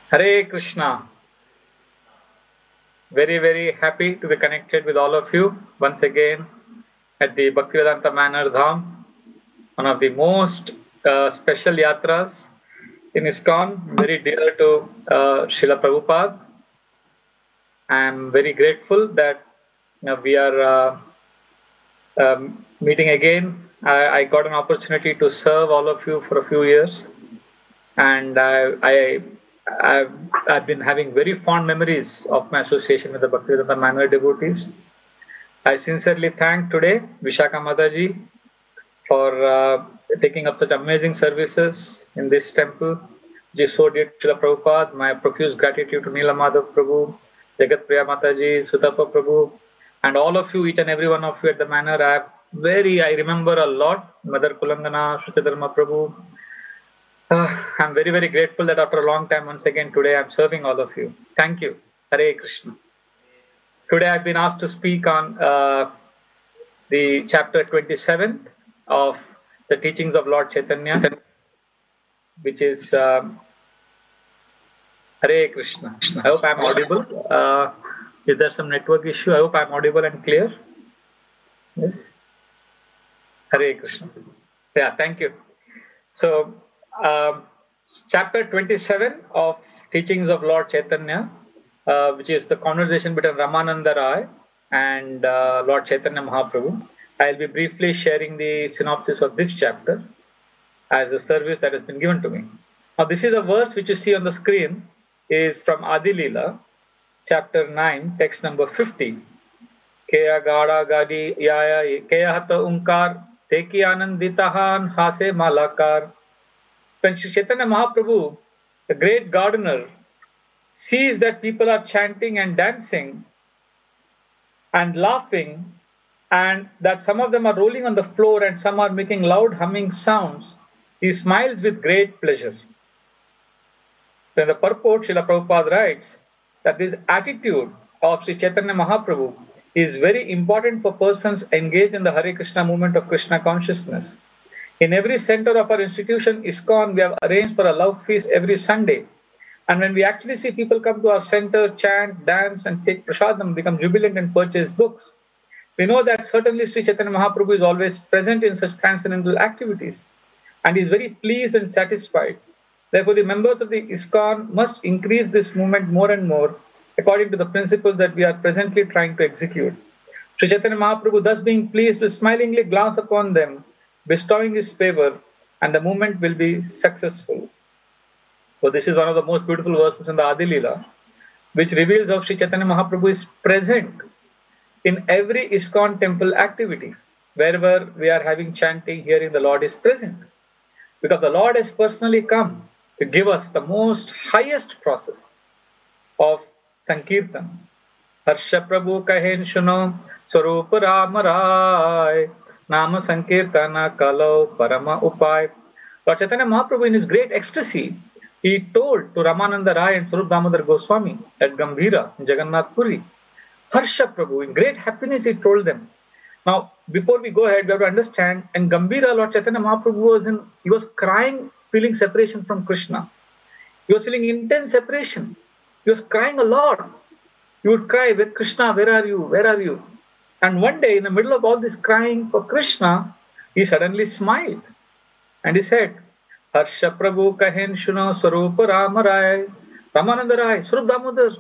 Hare Krishna. Very, very happy to be connected with all of you once again at the Bhaktivedanta Manor Dham, one of the most special yatras in ISKCON, very dear to Srila Prabhupada. I am very grateful that we are meeting again. I got an opportunity to serve all of you for a few years, and I've been having very fond memories of my association with the Bhaktivedanta Manor devotees. I sincerely thank today Vishaka Mataji for taking up such amazing services in this temple. Ji so dear to Srila Prabhupada, my profuse gratitude to Neela Madhav Prabhu, Jagat Priya Mataji, Sutapa Prabhu, and all of you, each and every one of you at the manor. I remember a lot, Mother Kulangana, Shrutadharma Prabhu. I'm very, very grateful that after a long time, once again, today I'm serving all of you. Thank you. Hare Krishna. Today I've been asked to speak on the chapter 27 of the teachings of Lord Chaitanya, which is Hare Krishna. I hope I'm audible. Is there some network issue? I hope I'm audible and clear. Yes. Hare Krishna. Yeah, thank you. So, chapter 27 of teachings of Lord Chaitanya, which is the conversation between Ramananda Rai and Lord Chaitanya Mahaprabhu. I'll be briefly sharing the synopsis of this chapter as a service that has been given to me. Now, this is a verse which you see on the screen, is from Adi Leela, chapter 9, text number 50. Keya gada gadi yaya keya hata unkar teki ananditahan hase malakar. When Sri Chaitanya Mahaprabhu, the great gardener, sees that people are chanting and dancing and laughing, and that some of them are rolling on the floor and some are making loud humming sounds, he smiles with great pleasure. Then the purport, Srila Prabhupada writes that this attitude of Sri Chaitanya Mahaprabhu is very important for persons engaged in the Hare Krishna movement of Krishna consciousness. In every center of our institution, ISKCON, we have arranged for a love feast every Sunday. And when we actually see people come to our center, chant, dance, and take prasadam, become jubilant and purchase books, we know that certainly Sri Chaitanya Mahaprabhu is always present in such transcendental activities, and is very pleased and satisfied. Therefore, the members of the ISKCON must increase this movement more and more according to the principles that we are presently trying to execute. Sri Chaitanya Mahaprabhu, thus being pleased, will smilingly glance upon them, bestowing his favor, and the movement will be successful. So this is one of the most beautiful verses in the Adi Leela, which reveals how Sri Chaitanya Mahaprabhu is present in every ISKCON temple activity. Wherever we are having chanting, hearing, the Lord is present. Because the Lord has personally come to give us the most highest process of Sankirtan. Harsha Prabhu kahen shuno Swarup Rama Rai Nama Sankirtana Kalau Parama Upay. Lord Chaitanya Mahaprabhu, in his great ecstasy, he told to Ramananda Rai and Swarup Damodar Goswami at Gambhira in Jagannath Puri, Harsha Prabhu, in great happiness he told them. Now, before we go ahead, we have to understand, in Gambhira, Lord Chaitanya Mahaprabhu was crying, feeling separation from Krishna. He was feeling intense separation. He was crying a lot. He would cry, Krishna, where are you? Where are you? And one day, in the middle of all this crying for Krishna, he suddenly smiled. And he said, Harsha Prabhu kahen shuno Swarupa Rama Rai, Ramananda Rai, Swarup Damodar.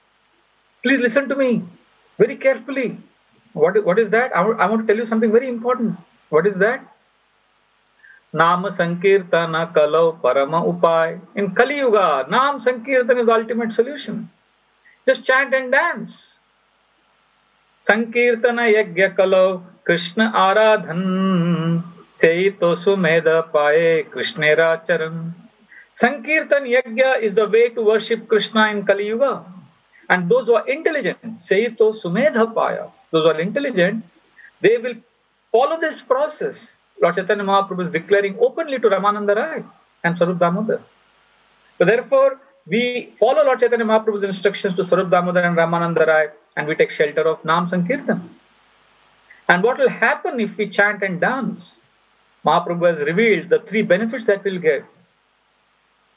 Please listen to me very carefully. What is that? I want to tell you something very important. What is that? Nama Sankirtana Kalau Parama Upay. In Kali Yuga, Nam Sankirtana is the ultimate solution. Just chant and dance. Sankirtana Yagya Kalau Krishna Aradhan Seito Sumedha Paye Krishnera Charan. Sankirtan Yagya is the way to worship Krishna in Kali Yuga. And those who are intelligent, Seito Sumedha Paya, those who are intelligent, they will follow this process. Lord Chaitanya Mahaprabhu is declaring openly to Ramananda Rai and Swarup Damodar. So therefore, we follow Lord Chaitanya Mahaprabhu's instructions to Swarup Damodar and Ramananda Rai, and we take shelter of Nam Sankirtan. And what will happen if we chant and dance? Mahaprabhu has revealed the three benefits that we'll get.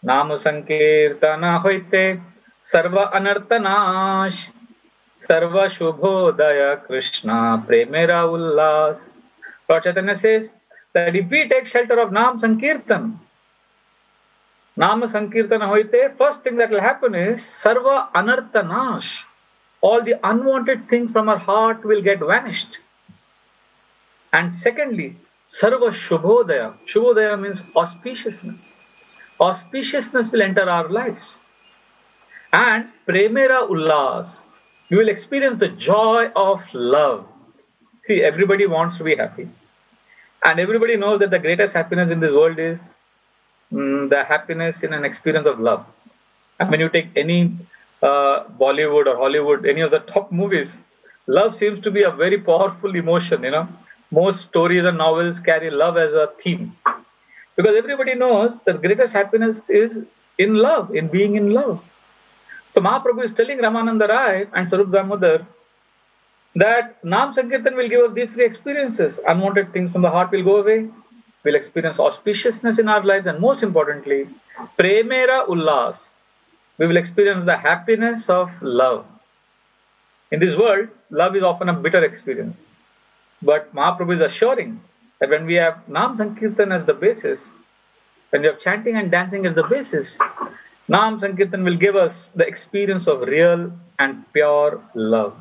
नाम संकीर्तन होते सर्व अनर्थ नाश सर्व shubhodaya Krishna premera ullas. Lord Chaitanya says that if we take shelter of Nam Sankirtan, Nama Sankirtana hoite, first thing that will happen is Sarva Anartha Nash. All the unwanted things from our heart will get vanished. And secondly, Sarva Shubhodaya. Shubhodaya means auspiciousness. Auspiciousness will enter our lives. And Premera Ullas. You will experience the joy of love. See, everybody wants to be happy. And everybody knows that the greatest happiness in this world is the happiness in an experience of love. And when you take any Bollywood or Hollywood, any of the top movies, love seems to be a very powerful emotion. Most stories and novels carry love as a theme, because everybody knows that greatest happiness is in love, in being in love. So Mahaprabhu is telling Ramananda Rai and Sarup Damodar that Nam Sankirtan will give us these three experiences. Unwanted things from the heart will go away. We'll experience auspiciousness in our lives, and most importantly, Premera Ullas. We will experience the happiness of love. In this world, love is often a bitter experience. But Mahaprabhu is assuring that when we have Nam Sankirtan as the basis, when we have chanting and dancing as the basis, Nam Sankirtan will give us the experience of real and pure love.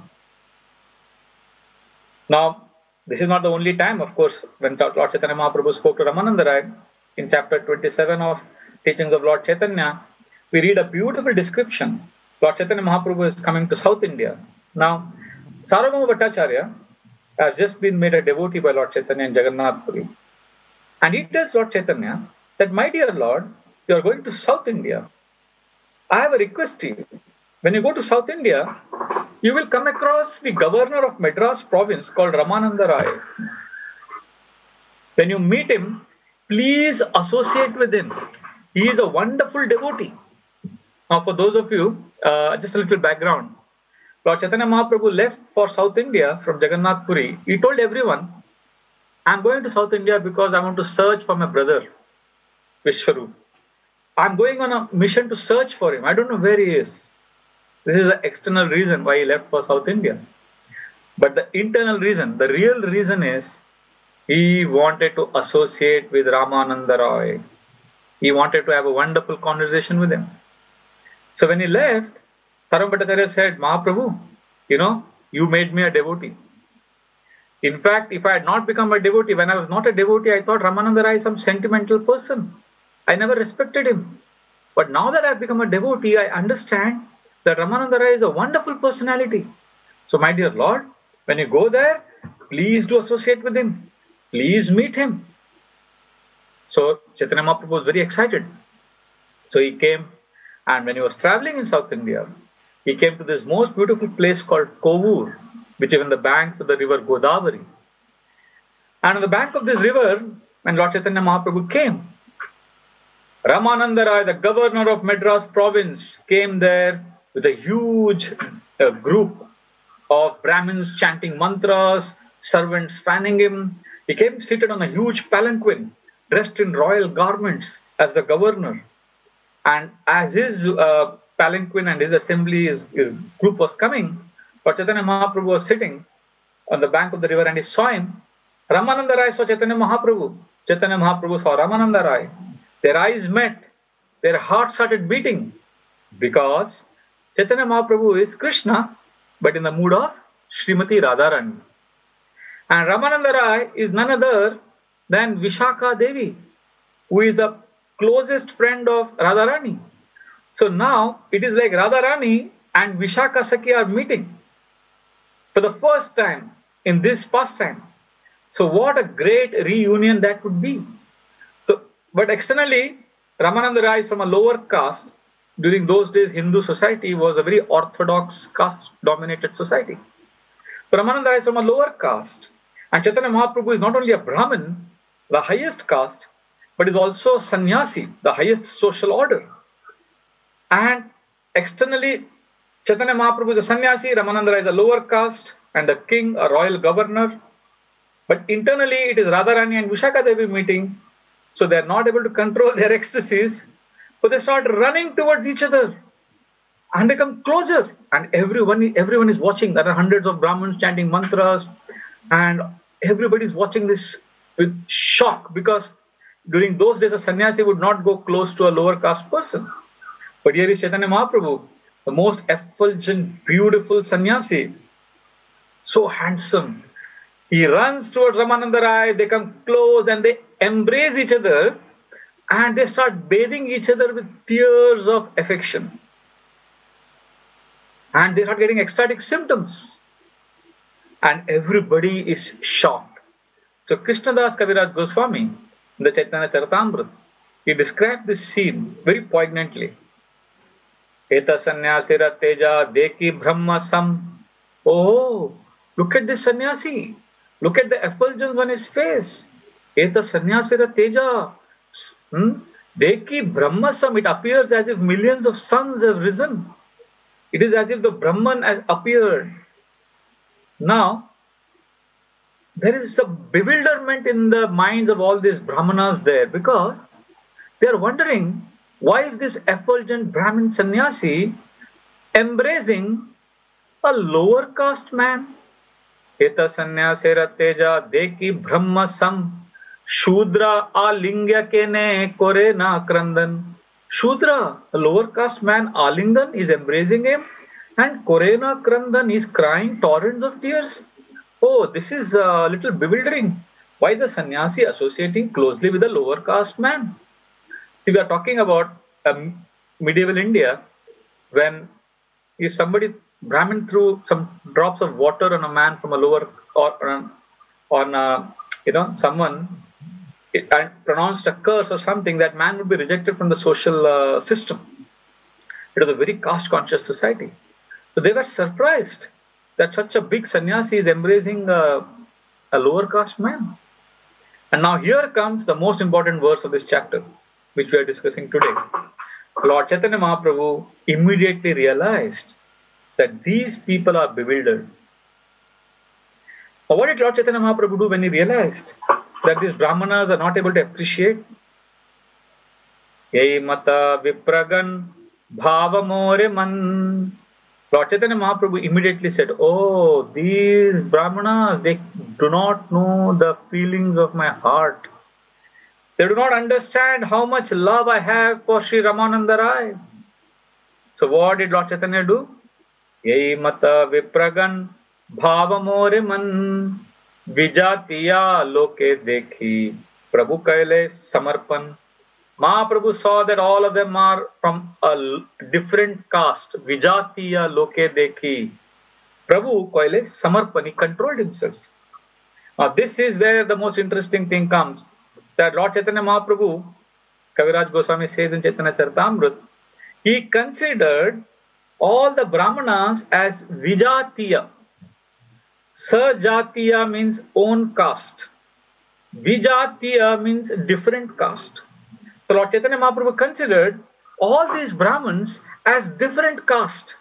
Now, this is not the only time, of course, when Lord Chaitanya Mahaprabhu spoke to Ramananda Rai. In chapter 27 of Teachings of Lord Chaitanya, we read a beautiful description. Lord Chaitanya Mahaprabhu is coming to South India. Now, Sarvabhauma Bhattacharya has just been made a devotee by Lord Chaitanya in Jagannath Puri. And he tells Lord Chaitanya that, my dear Lord, you are going to South India. I have a request to you. When you go to South India, you will come across the governor of Madras province called Ramananda Rai. When you meet him, please associate with him. He is a wonderful devotee. Now, for those of you, just a little background. Lord Chaitanya Mahaprabhu left for South India from Jagannath Puri. He told everyone, I'm going to South India because I want to search for my brother, Vishwarup. I'm going on a mission to search for him. I don't know where he is. This is the external reason why he left for South India. But the internal reason, the real reason is he wanted to associate with Ramananda Rai. He wanted to have a wonderful conversation with him. So when he left, Sarvabhauma Bhattacharya said, Mahaprabhu, you made me a devotee. In fact, if I had not become a devotee, when I was not a devotee, I thought Ramananda Rai is some sentimental person. I never respected him. But now that I have become a devotee, I understand that Ramananda Rai is a wonderful personality. So my dear Lord, when you go there, please do associate with him. Please meet him. So Chaitanya Mahaprabhu was very excited. So he came, and when he was traveling in South India, he came to this most beautiful place called Kovur, which is on the banks of the river Godavari. And on the bank of this river, when Lord Chaitanya Mahaprabhu came, Ramananda Rai, the governor of Madras province, came there with a huge group of Brahmins chanting mantras, servants fanning him. He came seated on a huge palanquin, dressed in royal garments as the governor. And as his palanquin and his assembly, his group was coming, Lord Chaitanya Mahaprabhu was sitting on the bank of the river, and he saw him. Ramananda Rai saw Chaitanya Mahaprabhu. Chaitanya Mahaprabhu saw Ramananda Rai. Their eyes met. Their hearts started beating, because Chaitanya Mahaprabhu is Krishna, but in the mood of Srimati Radharani. And Ramananda Rai is none other than Vishakha Devi, who is the closest friend of Radharani. So now it is like Radharani and Vishakha Sakhi are meeting for the first time in this pastime. So what a great reunion that would be. So, but externally, Ramananda Rai is from a lower caste. During those days, Hindu society was a very orthodox caste-dominated society. So Ramananda Rai is from a lower caste. And Chaitanya Mahaprabhu is not only a Brahmin, the highest caste, but is also sannyasi, the highest social order. And externally, Chaitanya Mahaprabhu is a sannyasi, Ramananda Rai is a lower caste, and the king, a royal governor. But internally, it is Radharani and Vishakha Devi meeting, so they are not able to control their ecstasies. But they start running towards each other and they come closer. And everyone is watching. There are hundreds of Brahmins chanting mantras, and everybody is watching this with shock, because during those days a sannyasi would not go close to a lower caste person. But here is Chaitanya Mahaprabhu, the most effulgent, beautiful sannyasi, so handsome. He runs towards Ramananda Rai, they come close and they embrace each other and they start bathing each other with tears of affection. And they start getting ecstatic symptoms. And everybody is shocked. So Krishnadas Kaviraj Goswami, in the Chaitanya Charitamrita, he described this scene very poignantly. Eta sannyasira teja deki brahma sam. Oh, look at this sannyasi. Look at the effulgence on his face. Eta sannyasira teja. Deki brahma sam. It appears as if millions of suns have risen. It is as if the Brahman has appeared. Now, there is a bewilderment in the minds of all these Brahmanas there, because they are wondering, why is this effulgent Brahmin sannyasi embracing a lower caste man? Eta sannyasera teja deki brahma sam shudra alingya kene kore na krandan. Shudra, a lower caste man, Alingan, is embracing him, and Korena Krandan is crying torrents of tears. Oh, this is a little bewildering. Why is the sannyasi associating closely with a lower caste man? If we are talking about medieval India, when if somebody, Brahmin, threw some drops of water on a man from a lower, or on someone, and pronounced a curse or something, that man would be rejected from the social system. It was a very caste-conscious society. So they were surprised that such a big sannyasi is embracing a lower caste man. And now here comes the most important verse of this chapter, which we are discussing today. Lord Chaitanya Mahaprabhu immediately realized that these people are bewildered. But what did Lord Chaitanya Mahaprabhu do when he realized that these Brahmanas are not able to appreciate? Yai mata vipragan bhavamore man. Lord Chaitanya Mahaprabhu immediately said, oh, these Brahmanas, they do not know the feelings of my heart. They do not understand how much love I have for Sri Ramananda Rai. So what did Lord Chaitanya do? Yai mata vipragan bhavamore man. Vijatiya loke dekhi Prabhu kaile samarpan. Mahaprabhu saw that all of them are from a different caste. Vijatiya loke dekhi Prabhu kaile samarpan. He controlled himself. Now this is where the most interesting thing comes. That Lord Chaitanya Mahaprabhu, Kaviraj Goswami says in Chaitanya Charitamrita, he considered all the Brahmanas as Vijatiya. Sajatiya means own caste. Vijatiya means different caste. So Lord Chaitanya Mahaprabhu considered all these Brahmins as different caste.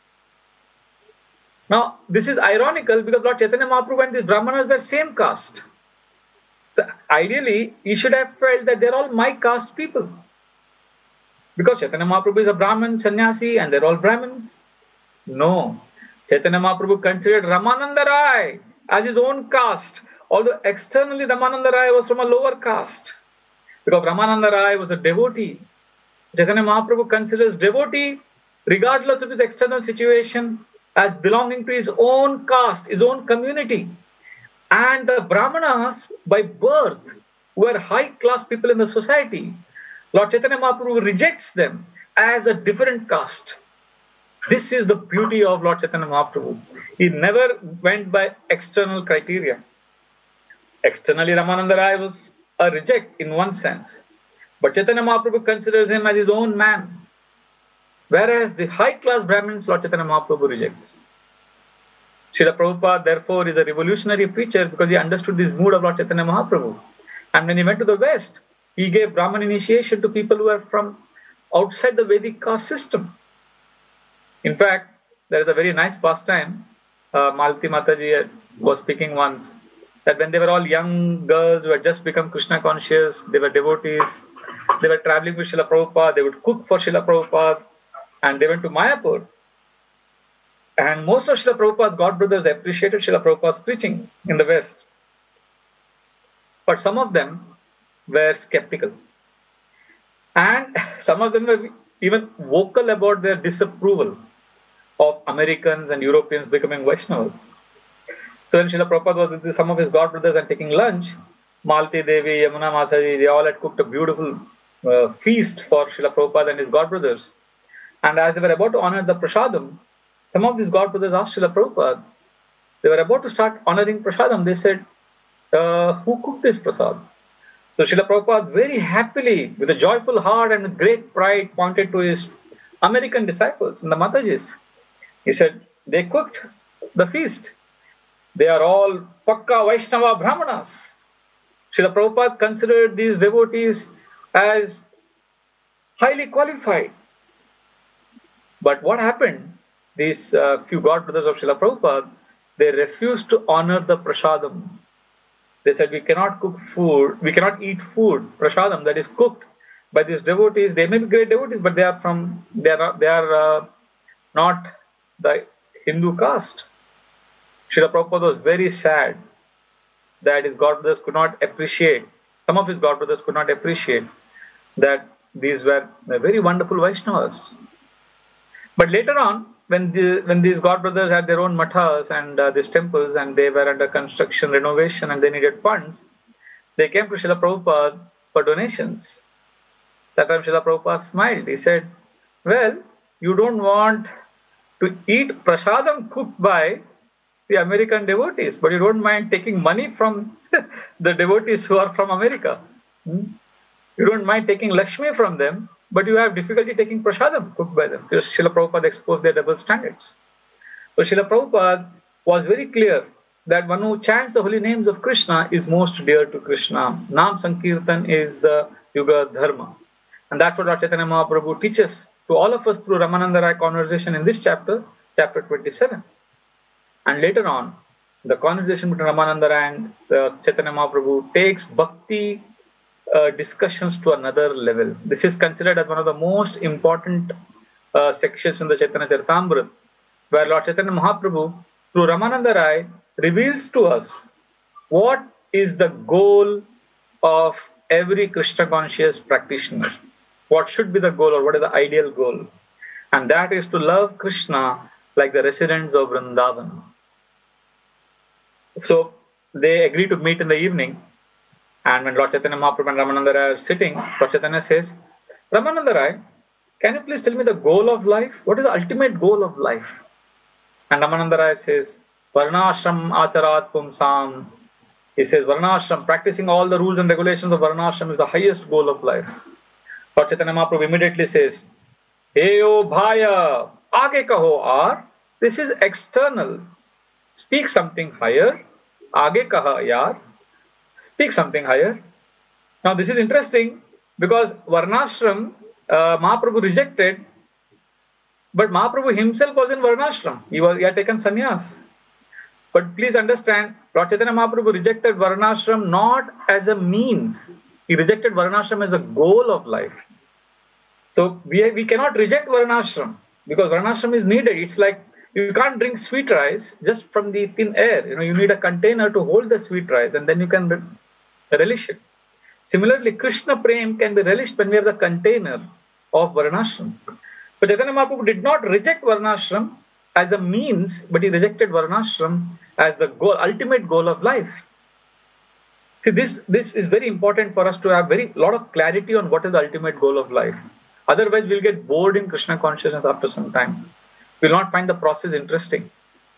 Now, this is ironical because Lord Chaitanya Mahaprabhu and these Brahmanas were same caste. So ideally, he should have felt that they're all my caste people. Because Chaitanya Mahaprabhu is a Brahmin, sannyasi, and they're all Brahmins. No. Chaitanya Mahaprabhu considered Ramananda Rai as his own caste, although externally Ramananda Rai was from a lower caste. Because Ramananda Rai was a devotee. Chaitanya Mahaprabhu considers devotee, regardless of his external situation, as belonging to his own caste, his own community. And the Brahmanas, by birth, were high-class people in the society. Lord Chaitanya Mahaprabhu rejects them as a different caste. This is the beauty of Lord Chaitanya Mahaprabhu. He never went by external criteria. Externally, Ramananda Rai was a reject in one sense. But Chaitanya Mahaprabhu considers him as his own man. Whereas the high-class Brahmins, Lord Chaitanya Mahaprabhu rejects. Srila Prabhupada, therefore, is a revolutionary preacher because he understood this mood of Lord Chaitanya Mahaprabhu. And when he went to the West, he gave Brahman initiation to people who were from outside the Vedic caste system. In fact, there is a very nice pastime. Malati Mataji was speaking once that when they were all young girls who had just become Krishna conscious, they were devotees, They were traveling with Srila Prabhupada. They would cook for Srila Prabhupada. And they went to Mayapur. And most of Srila Prabhupada's godbrothers appreciated Srila Prabhupada's preaching in the West. But some of them were skeptical. And some of them were even vocal about their disapproval of Americans and Europeans becoming Vaishnavas. So when Srila Prabhupada was with some of his godbrothers and taking lunch, Malti Devi, Yamuna Mataji, they all had cooked a beautiful feast for Srila Prabhupada and his godbrothers. And as they were about to honor the prasadam, some of these godbrothers asked Srila Prabhupada, they were about to start honoring prasadam. They said, who cooked this prasad? So Srila Prabhupada very happily, with a joyful heart and with great pride, pointed to his American disciples and the Matajis. He said, they cooked the feast. They are all Pakka Vaishnava Brahmanas. Srila Prabhupada considered these devotees as highly qualified. But what happened? These few godbrothers of Srila Prabhupada, they refused to honor the prasadam. They said, we cannot cook food, we cannot eat food, prasadam, that is cooked by these devotees. They may be great devotees, but they are not the Hindu caste. Srila Prabhupada was very sad that his godbrothers could not appreciate, some of his godbrothers could not appreciate that these were very wonderful Vaishnavas. But later on, when these godbrothers had their own mathas and these temples, and they were under construction, renovation, and they needed funds, they came to Srila Prabhupada for donations. That time Srila Prabhupada smiled. He said, well, you don't want to eat prasadam cooked by the American devotees, but you don't mind taking money from the devotees who are from America. You don't mind taking Lakshmi from them, but you have difficulty taking prasadam cooked by them. So Srila Prabhupada exposed their double standards. So Srila Prabhupada was very clear that one who chants the holy names of Krishna is most dear to Krishna. Nam Sankirtan is the Yuga Dharma. And that's what Lord Chaitanya Mahaprabhu teaches to all of us through Ramananda Rai conversation in this chapter, chapter 27. And later on, the conversation between Ramananda Rai and Chaitanya Mahaprabhu takes bhakti discussions to another level. This is considered as one of the most important sections in the Chaitanya Charitamrita, where Lord Chaitanya Mahaprabhu, through Ramananda Rai, reveals to us what is the goal of every Krishna conscious practitioner. What should be the goal, or what is the ideal goal? And that is to love Krishna like the residents of Vrindavan. So they agree to meet in the evening. And when Lord Chaitanya Mahaprabhu and Ramananda Rai are sitting, Lord Chaitanya says, Ramananda Rai, can you please tell me the goal of life? What is the ultimate goal of life? And Ramananda Rai says, Varnashram acharat pumsam. He says, Varnashram, practicing all the rules and regulations of Varnashram is the highest goal of life. Lord Chaitanya Mahaprabhu immediately says, Heyo bhaya, aage kaho aar. This is external. Speak something higher. Aage kaha yaar. Speak something higher. Now this is interesting because Varnashram Mahaprabhu rejected, but Mahaprabhu himself was in Varnashram. He had taken sannyas. But please understand, Lord Chaitanya Mahaprabhu rejected Varnashram not as a means. He rejected Varnashram as a goal of life. So we cannot reject Varnashram because Varnashram is needed. It's like you can't drink sweet rice just from the thin air. You need a container to hold the sweet rice and then you can relish it. Similarly, Krishna Prem can be relished when we have the container of Varnashram. But Chaitanya Mahaprabhu did not reject Varnashram as a means, but he rejected Varnashram as the goal, ultimate goal of life. See, this is very important for us to have lot of clarity on what is the ultimate goal of life. Otherwise, we'll get bored in Krishna consciousness after some time. We'll not find the process interesting.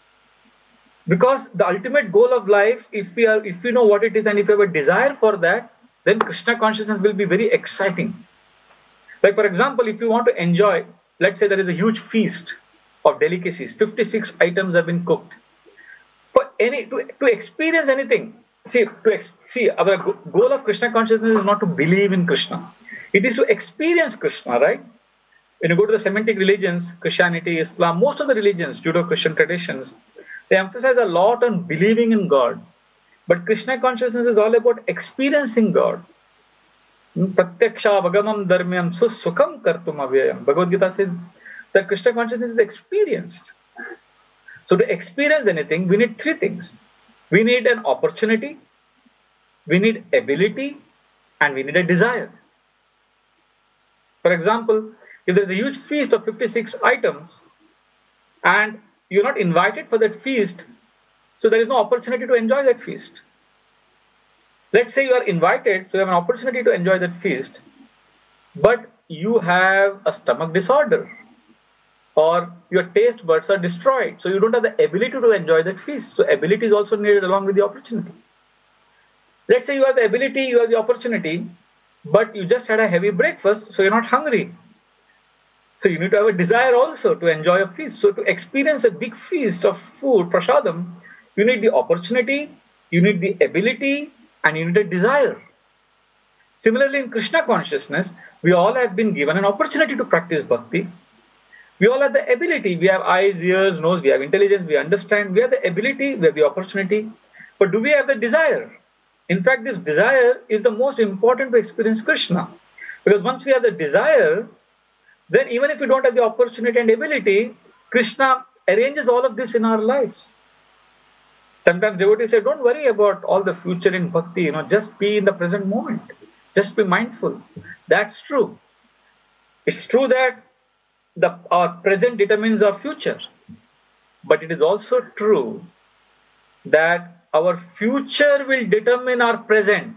Because the ultimate goal of life, if we know what it is and if we have a desire for that, then Krishna consciousness will be very exciting. Like for example, if you want to enjoy, let's say there is a huge feast of delicacies, 56 items have been cooked. To experience anything, our goal of Krishna consciousness is not to believe in Krishna. It is to experience Krishna, right? When you go to the Semitic religions, Christianity, Islam, most of the religions, Judeo-Christian traditions, they emphasize a lot on believing in God. But Krishna consciousness is all about experiencing God. Pratyaksha vagamam dharmyam sukham kartum avyayam. Bhagavad Gita says that Krishna consciousness is experienced. So to experience anything, we need three things. We need an opportunity, we need ability, and we need a desire. For example, if there's a huge feast of 56 items and you're not invited for that feast, so there is no opportunity to enjoy that feast. Let's say you are invited, so you have an opportunity to enjoy that feast, but you have a stomach disorder or your taste buds are destroyed, so you don't have the ability to enjoy that feast. So ability is also needed along with the opportunity. Let's say you have the ability, you have the opportunity, but you just had a heavy breakfast, so you're not hungry. So you need to have a desire also to enjoy a feast. So to experience a big feast of food, prasadam, you need the opportunity, you need the ability, and you need a desire. Similarly, in Krishna consciousness, we all have been given an opportunity to practice bhakti. We all have the ability. We have eyes, ears, nose, we have intelligence, we understand. We have the ability, we have the opportunity. But do we have the desire? In fact, this desire is the most important to experience Krishna. Because once we have the desire, then even if we don't have the opportunity and ability, Krishna arranges all of this in our lives. Sometimes devotees say, don't worry about all the future in bhakti, just be in the present moment. Just be mindful. That's true. It's true that our present determines our future. But it is also true that our future will determine our present.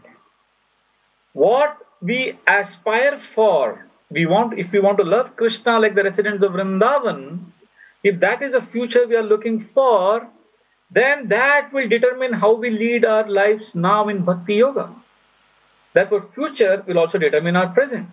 What we aspire for, if we want to love Krishna like the residents of Vrindavan, if that is a future we are looking for, then that will determine how we lead our lives now in Bhakti Yoga. Therefore, future will also determine our present.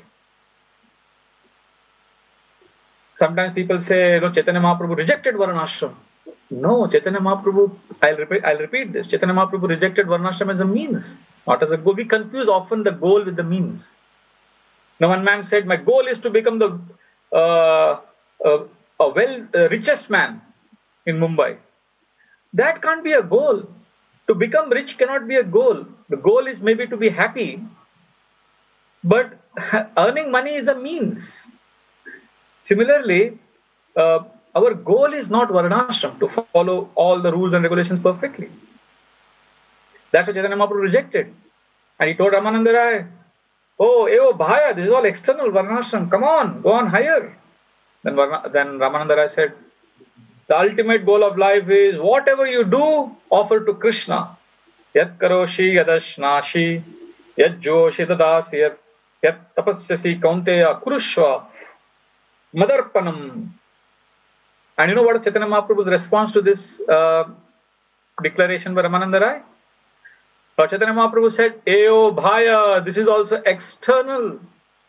Sometimes people say, Chaitanya Mahaprabhu rejected Varnashram. No, Chaitanya Mahaprabhu, I'll repeat this. Chaitanya Mahaprabhu rejected Varnashram as a means, not as a goal. We confuse often the goal with the means. Now, one man said, my goal is to become the richest man in Mumbai. That can't be a goal. To become rich cannot be a goal. The goal is maybe to be happy, but earning money is a means. Similarly, our goal is not Varnashram, to follow all the rules and regulations perfectly. That's what Chaitanya Mahaprabhu rejected. And he told Ramananda Rai, oh, Bhaya, this is all external Varnashram. Come on, go on higher. Then Ramananda Rai said, the ultimate goal of life is whatever you do, offer to Krishna. Yat karoshi yadashnashi, yat joshi dadasi, yat tapasyasi kaunteya kurushva, madarpanam. And you know what Chaitanya Mahaprabhu's response to this declaration by Ramananda Rai? Chaitanya Mahaprabhu said, Eyo Bhaya, this is also external.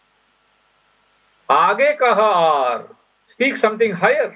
Aage kahar, speak something higher.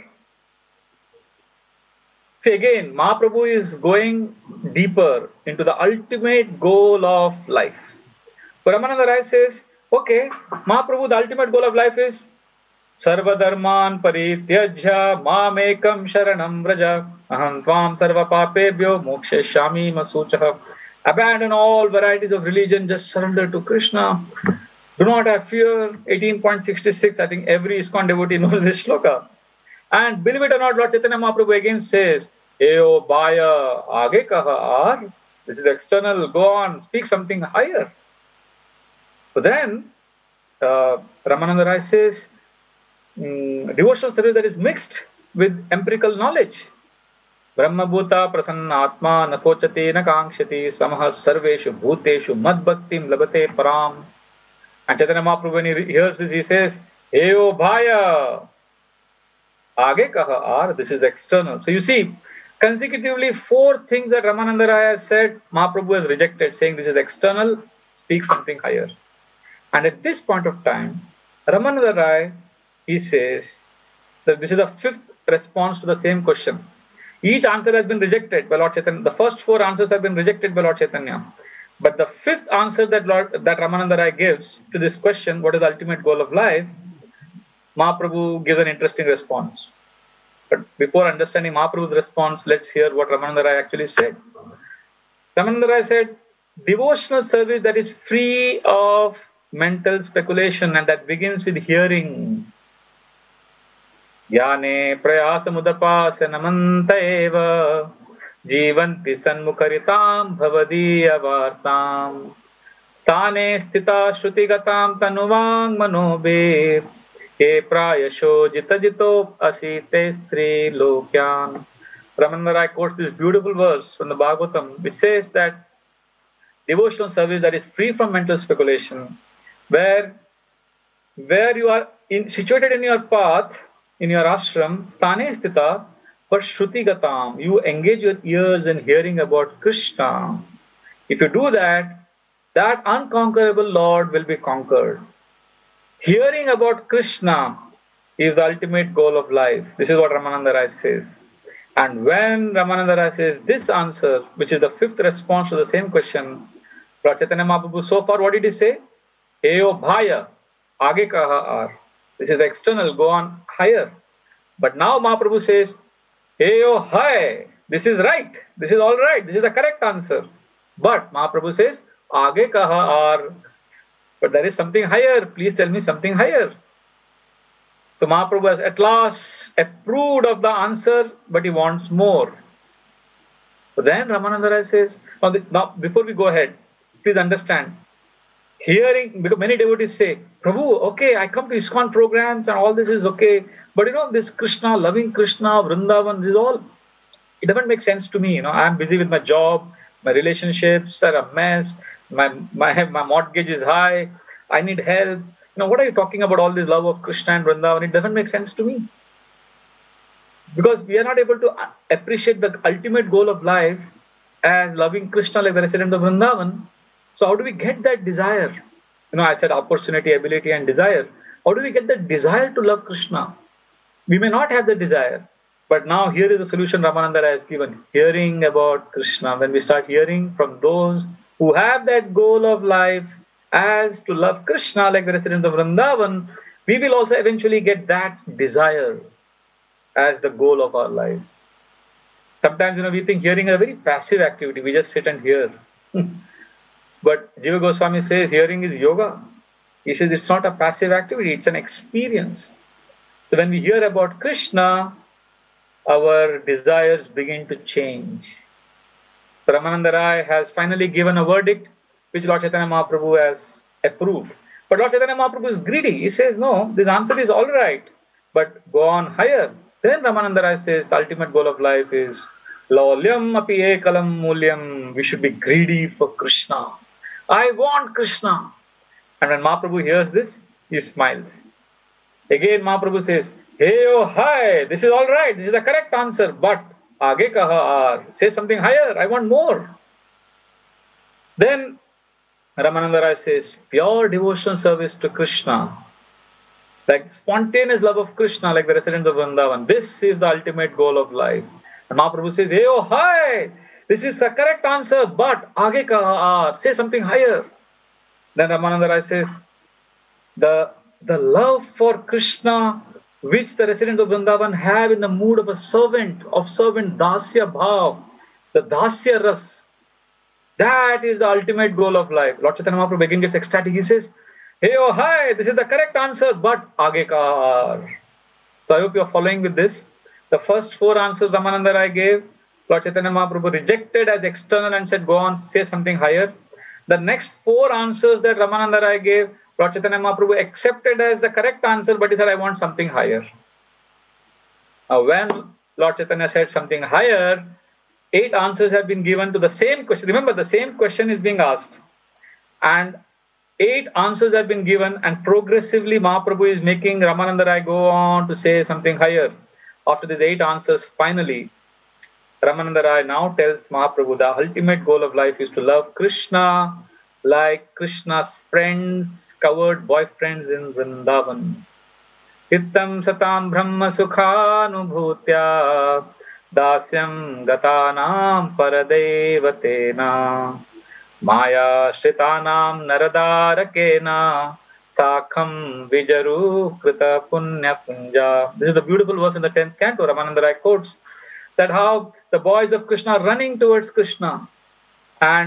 See again, Mahaprabhu is going deeper into the ultimate goal of life. But Ramananda Rai says, okay, Mahaprabhu, the ultimate goal of life is Sarva dharman parityajya mamekam sharanam vraja aham tvam sarva papebhyo mokshayami masuchaha. Abandon all varieties of religion, just surrender to Krishna. Do not have fear. 18.66, I think every ISKCON devotee knows this shloka. And believe it or not, Lord Chaitanya Mahaprabhu again says, Eyo Bhaya, aage kaha aar. This is external, go on, speak something higher. So then, Ramananda Rai says, devotional service that is mixed with empirical knowledge. Brahma bhuta prasanna atma nakochate nakangshati samah sarveshu bhuteshu mad bhaktim labate param. And Chaitanya Mahaprabhu, when he hears this, he says, Eyo Bhaya, aage kaha aar. This is external. So you see, consecutively 4 things that Ramananda Rai has said, Mahaprabhu has rejected, saying this is external, speak something higher. And at this point of time, Ramananda Rai, he says that this is the 5th response to the same question. Each answer has been rejected by Lord Chaitanya. The first 4 answers have been rejected by Lord Chaitanya. But the 5th answer that Ramananda Rai gives to this question, what is the ultimate goal of life, Mahaprabhu gives an interesting response. But before understanding Mahaprabhu's response, let's hear what Ramananda Rai actually said. Ramananda Rai said, devotional service that is free of mental speculation, and that begins with hearing. Yane prayasamudapasya namanta eva jivanti sanmukharitam bhavadiyavartam sthane sthita shrutigatam tanuvang manobe ye prayasho jitajito asite stri lokyan. Ramananda Rai quotes this beautiful verse from the Bhagavatam, which says that devotional service that is free from mental speculation, where you are situated in your path, in your ashram, sthane sthita, but shruti gatam, you engage your ears in hearing about Krishna. If you do that, that unconquerable Lord will be conquered. Hearing about Krishna is the ultimate goal of life. This is what Ramananda Rai says. And when Ramananda Rai says this answer, which is the fifth response to the same question, Lord Chaitanya Mahaprabhu, so far what did he say? Heyo bhaya, aage kaha ar. This is the external, go on higher. But now Mahaprabhu says, Heyo hai, this is right, this is all right, this is the correct answer. But Mahaprabhu says, aage kaha ar. But there is something higher, please tell me something higher. So Mahaprabhu has at last approved of the answer, but he wants more. So then Ramananda Rai says, now before we go ahead, please understand, hearing, because many devotees say, Prabhu, okay, I come to ISKCON programs and all this is okay, but this Krishna, loving Krishna, Vrindavan, this is all, it doesn't make sense to me. I'm busy with my job, my relationships are a mess, my mortgage is high, I need help. What are you talking about all this love of Krishna and Vrindavan? It doesn't make sense to me. Because we are not able to appreciate the ultimate goal of life as loving Krishna like the resident of Vrindavan. So how do we get that desire? I said opportunity, ability and desire. How do we get the desire to love Krishna? We may not have the desire. But now here is the solution Ramananda Rai has given. Hearing about Krishna. When we start hearing from those who have that goal of life as to love Krishna like the resident of Vrindavan, we will also eventually get that desire as the goal of our lives. Sometimes, we think hearing is a very passive activity. We just sit and hear. But Jiva Goswami says hearing is yoga. He says it's not a passive activity, it's an experience. So when we hear about Krishna, our desires begin to change. Ramananda Rai has finally given a verdict which Lord Chaitanya Mahaprabhu has approved. But Lord Chaitanya Mahaprabhu is greedy. He says, no, this answer is all right, but go on higher. Then Ramananda Rai says the ultimate goal of life is laulyam api ekalam mulyam. We should be greedy for Krishna. I want Krishna. And when Mahaprabhu hears this, he smiles. Again Mahaprabhu says, hey, oh, hi, this is all right, this is the correct answer, but aage kaha ar. Say something higher, I want more. Then Ramananda Rai says, pure devotional service to Krishna, like spontaneous love of Krishna, like the resident of Vrindavan, this is the ultimate goal of life. And Mahaprabhu says, hey, oh, hi, this is the correct answer, but aage kaha ar. Say something higher. Then Ramananda Rai says, the love for Krishna which the residents of Vrindavan have in the mood of a servant, dasya bhav, the dasya ras, that is the ultimate goal of life. Lord Chaitanya Mahaprabhu again gets ecstatic. He says, hey, oh, hi, this is the correct answer, but aage ka ar. So I hope you are following with this. The first four answers Ramananda Rai gave, Lord Chaitanya Mahaprabhu rejected as external and said, go on, say something higher. The next four answers that Ramananda Rai gave, Lord Chaitanya Mahaprabhu accepted as the correct answer, but he said, I want something higher. Now, when Lord Chaitanya said something higher, 8 answers have been given to the same question. Remember, the same question is being asked. And 8 answers have been given, and progressively Mahaprabhu is making Ramananda Rai go on to say something higher. After these 8 answers, finally, Ramananda Rai now tells Mahaprabhu the ultimate goal of life is to love Krishna like Krishna's friends, covered boyfriends in Vrindavan. Hittam satam brahma sukhanubhutya dasyam gatanam paradevatena maya shritanam naradarakena sakham vijaru krita punya punja. This is the beautiful verse in the 10th canto. Ramananda Rai quotes that how the boys of Krishna are running towards Krishna, and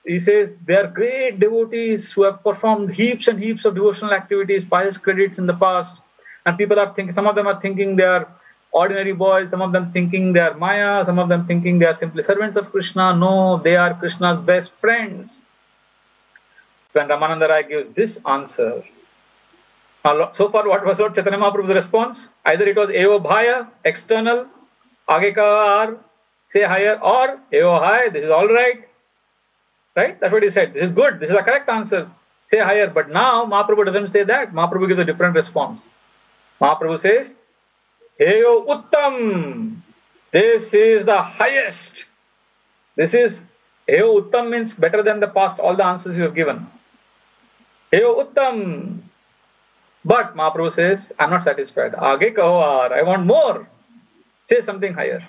he says they are great devotees who have performed heaps and heaps of devotional activities, pious credits in the past. And people are thinking, some of them are thinking they are ordinary boys, some of them thinking they are Maya, some of them thinking they are simply servants of Krishna. No, they are Krishna's best friends. When Ramananda Rai gives this answer, so far what was Chaitanya Mahaprabhu's response? Either it was Eo Bhaya, external, Aage ka ar, say higher, or Eo Hai, this is all right. Right? That's what he said. This is good. This is the correct answer. Say higher. But now Mahaprabhu doesn't say that. Mahaprabhu gives a different response. Mahaprabhu says, Heyo Uttam. This is the highest. This is, Heyo Uttam means better than the past, all the answers you have given. Heyo Uttam. But Mahaprabhu says, I'm not satisfied. Aage kaho aar. I want more. Say something higher.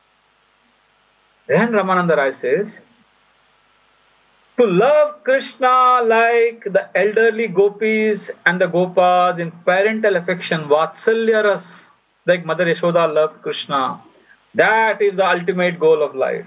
Then Ramananda Rai says, to love Krishna like the elderly gopis and the gopas in parental affection, Vatsalya ras, like Mother Yashoda loved Krishna. That is the ultimate goal of life.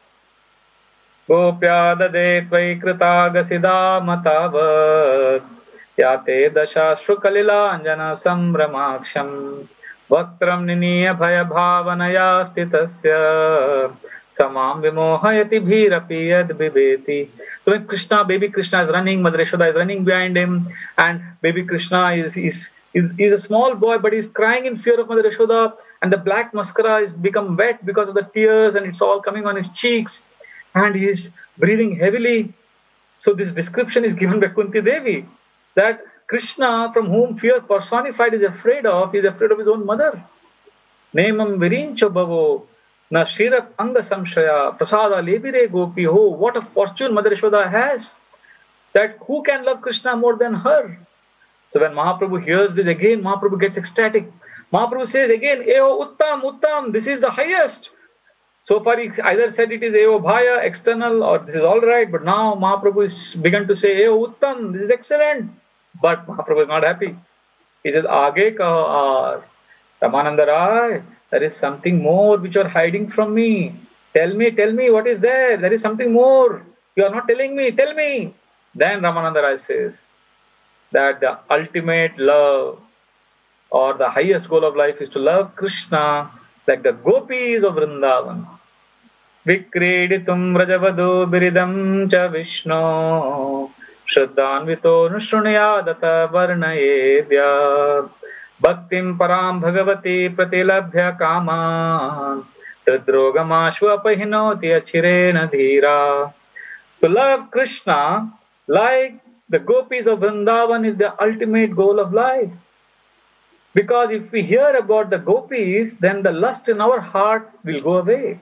Gopya dade tvai krita gasida matavat yate dasha shrukalila anjana samramaksham vaktram niniya bhaya bhavanaya stitasya samam vimohayati bhirapi yad viveti. So when Krishna, baby Krishna is running, Mother Yashoda is running behind him, and baby Krishna is a small boy, but he's crying in fear of Mother Yashoda, and the black mascara is become wet because of the tears, and it's all coming on his cheeks, and he is breathing heavily. So this description is given by Kunti Devi, that Krishna, from whom fear personified is afraid of his own mother. Nemam virincha bhavo na shirat anga samshaya prasada lebire gopi ho. What a fortune Mother Yashoda has, that who can love Krishna more than her? So when Mahaprabhu hears this again, Mahaprabhu gets ecstatic. Mahaprabhu says again, Eo Uttam, Uttam, this is the highest. So far he either said it is Eo Bhaya, external, or this is all right, but now Mahaprabhu is begun to say, Eo Uttam, this is excellent. But Mahaprabhu is not happy. He says, Aage kaho aar. Ramananda Rai, there is something more which you are hiding from me. Tell me, what is there? There is something more. You are not telling me, tell me. Then Ramananda Rai says that the ultimate love or the highest goal of life is to love Krishna like the gopis of Vrindavan. Vikreditum rajavado biridam cha Vishnu Shraddhanvito nushrunayadata varnayedya Bhaktim param bhagavati pratilabhya kaman Tadrogamashva pahinoti achirena dhira. To love Krishna like the gopis of Vrindavan is the ultimate goal of life. Because if we hear about the gopis, then the lust in our heart will go away.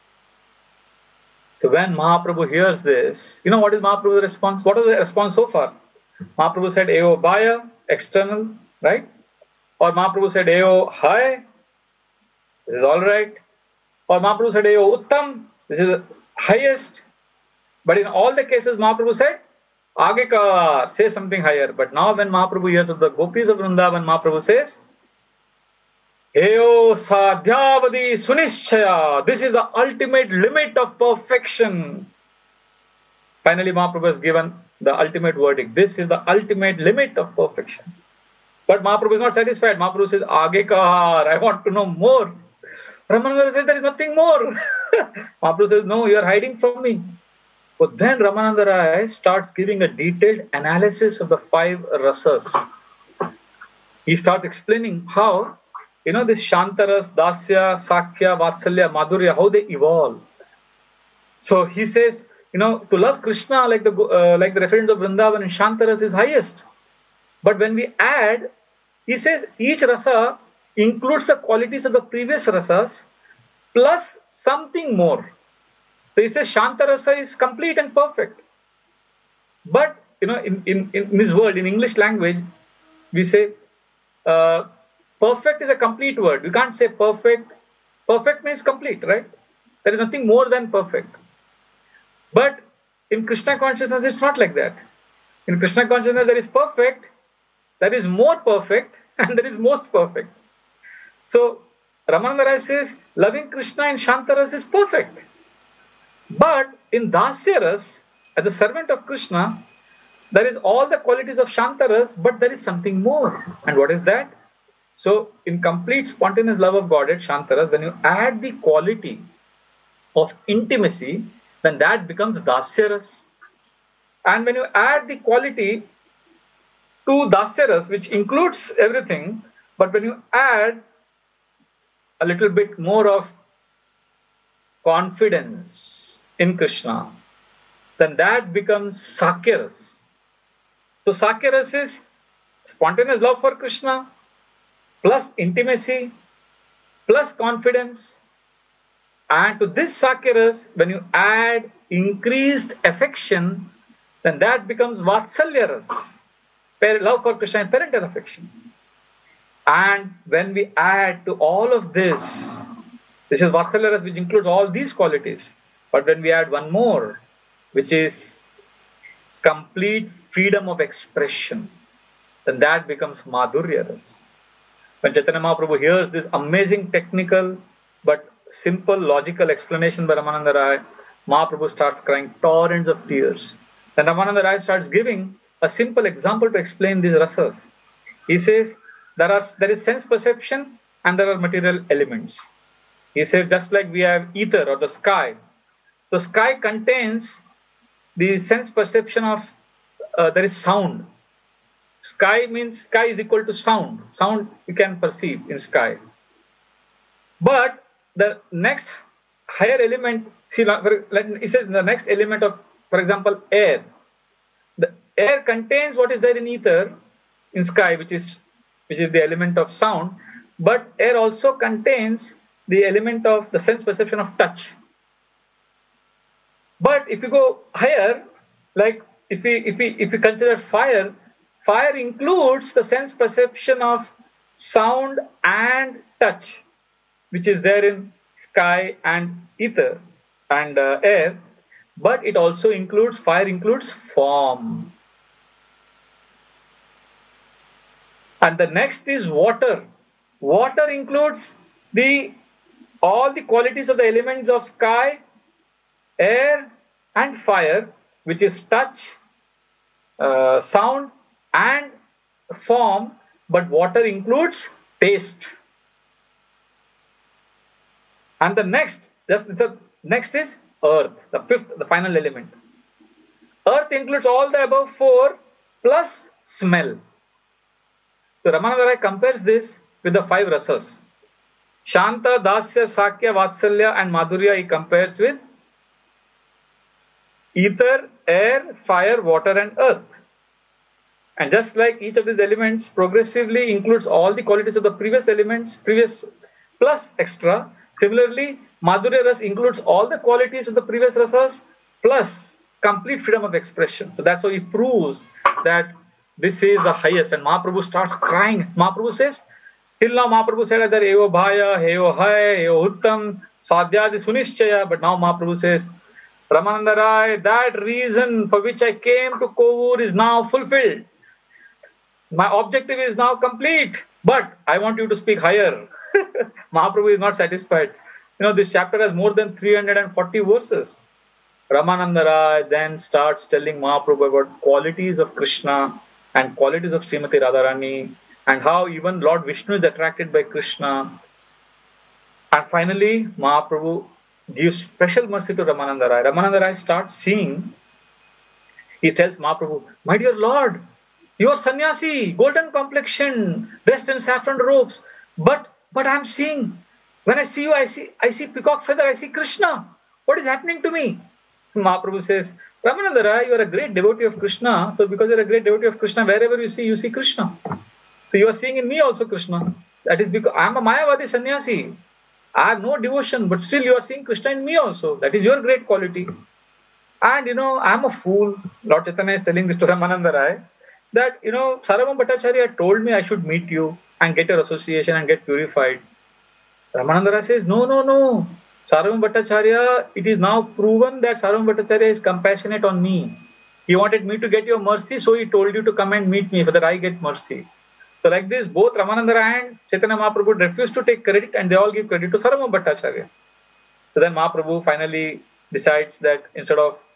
So when Mahaprabhu hears this, you know what is Mahaprabhu's response? What is the response so far? Mahaprabhu said, Eo Bhaya, external, right? Or Mahaprabhu said, Eo Hai, this is all right. Or Mahaprabhu said, Eo Uttam, this is the highest. But in all the cases, Mahaprabhu said, Aage ka, say something higher. But now when Mahaprabhu hears of the gopis of Vrindavan, Mahaprabhu says, Eo sadhyavadi sunishchaya. This is the ultimate limit of perfection. Finally, Mahaprabhu has given the ultimate verdict. This is the ultimate limit of perfection. But Mahaprabhu is not satisfied. Mahaprabhu says, Aage ka, I want to know more. Ramananda says, there is nothing more. Mahaprabhu says, no, you are hiding from me. But then Ramananda Rai starts giving a detailed analysis of the 5 rasas. He starts explaining how, this Shantaras, Dasya, Sakya, Vatsalya, Madhurya, how they evolve. So he says, to love Krishna like the reference of Vrindavan and Shantaras is highest. But when we add, he says each rasa includes the qualities of the previous rasas plus something more. So he says Shantarasa is complete and perfect. But, in this world, in English language, we say perfect is a complete word. We can't say perfect. Perfect means complete, right? There is nothing more than perfect. But in Krishna consciousness, it's not like that. In Krishna consciousness, there is perfect, there is more perfect, and there is most perfect. So Ramananda Rai says loving Krishna in Shantaras is perfect. But in Dasyaras, as a servant of Krishna, there is all the qualities of Shantaras, but there is something more. And what is that? So, in complete spontaneous love of Godhead, Shantaras, when you add the quality of intimacy, then that becomes Dasyaras. And when you add the quality to Dasyaras, which includes everything, but when you add a little bit more of confidence in Krishna, then that becomes Sakyaras. So Sakyaras is spontaneous love for Krishna, plus intimacy, plus confidence. And to this Sakyaras, when you add increased affection, then that becomes Vatsalyaras, love for Krishna and parental affection. And when we add to all of this, this is Vatsalyaras, which includes all these qualities. But when we add one more, which is complete freedom of expression, then that becomes Madhuryaras. When Chaitanya Mahaprabhu hears this amazing technical but simple logical explanation by Ramananda Rai, Mahaprabhu starts crying torrents of tears. Then Ramananda Rai starts giving a simple example to explain these rasas. He says there is sense perception and there are material elements. He says just like we have ether or the sky. The sky contains the sense perception of there is sound. Sky means sky is equal to sound. Sound you can perceive in sky. But the next higher element, see, it says the next element of, for example, air. The air contains what is there in ether, in sky, which is the element of sound. But air also contains the element of the sense perception of touch. But if you go higher, like if we consider fire, fire includes the sense perception of sound and touch, which is there in sky and ether and air. But it also includes, fire includes form. And the next is water. Water includes all the qualities of the elements of sky, air and fire, which is touch, sound and form, but water includes taste. And the next is earth, the fifth, the final element. Earth includes all the above four plus smell. So Ramananda Rai compares this with the five rasas. Shanta, Dasya, Sakya, Vatsalya and Madhurya he compares with ether, air, fire, water and earth. And just like each of these elements progressively includes all the qualities of the previous elements, previous plus extra, similarly, Madhurya Ras includes all the qualities of the previous rasas plus complete freedom of expression. So that's how he proves that this is the highest. And Mahaprabhu starts crying. Mahaprabhu says, till now Mahaprabhu said that Evo Bhaya, Evo Hai, Evo Uttam, Sadhyadi Sunishchaya. But now Mahaprabhu says, Ramananda Rai, that reason for which I came to Kovur is now fulfilled. My objective is now complete. But I want you to speak higher. Mahaprabhu is not satisfied. This chapter has more than 340 verses. Ramananda Rai then starts telling Mahaprabhu about qualities of Krishna and qualities of Srimati Radharani and how even Lord Vishnu is attracted by Krishna. And finally, Mahaprabhu gives special mercy to Ramananda Rai. Ramananda Rai starts seeing, he tells Mahaprabhu, my dear Lord, you are sannyasi, golden complexion, dressed in saffron robes. But I'm seeing, when I see you, I see peacock feather, I see Krishna. What is happening to me? Mahaprabhu says, Ramananda Rai, you are a great devotee of Krishna. So because you are a great devotee of Krishna, wherever you see Krishna. So you are seeing in me also Krishna. That is because I am a Mayavadi sannyasi. I have no devotion, but still you are seeing Krishna in me also. That is your great quality. And I am a fool. Lord Chaitanya is telling this to Ramananda Rai, that Sarvabhauma Bhattacharya told me I should meet you and get your association and get purified. Ramananda Rai says, no. Sarvabhauma Bhattacharya, it is now proven that Sarvabhauma Bhattacharya is compassionate on me. He wanted me to get your mercy, so he told you to come and meet me so that I get mercy. So like this, both Ramananda Rai and Chaitanya Mahaprabhu refuse to take credit and they all give credit to Sarvabhauma Bhattacharya. So then Mahaprabhu finally decides that instead of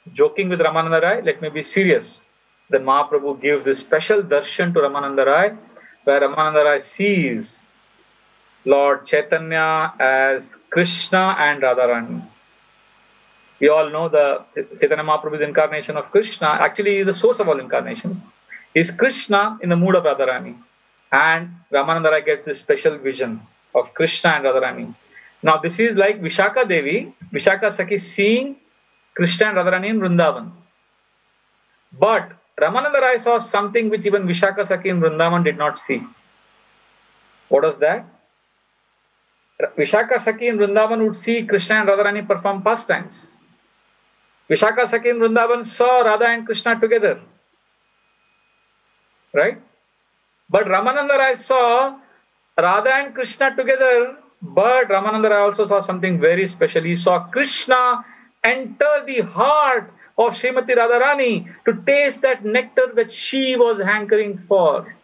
joking with Ramananda Rai, let me be serious. Then Mahaprabhu gives a special darshan to Ramananda Rai, where Ramananda Rai sees Lord Chaitanya as Krishna and Radharani. We all know the Chaitanya Mahaprabhu's incarnation of Krishna. Actually, he is the source of all incarnations. He is Krishna in the mood of Radharani. And Ramananda Rai gets this special vision of Krishna and Radharani. Now, this is like Vishaka Devi, Vishaka Sakhi seeing Krishna and Radharani in Vrindavan. But Ramananda Rai saw something which even Vishaka Sakhi in Vrindavan did not see. What was that? Vishaka Sakhi in Vrindavan would see Krishna and Radharani perform pastimes. Vishaka Sakhi in Vrindavan saw Radha and Krishna together. Right? But Ramananda Rai saw Radha and Krishna together, but Ramananda Rai also saw something very special. He saw Krishna enter the heart of Srimati Radharani to taste that nectar that she was hankering for.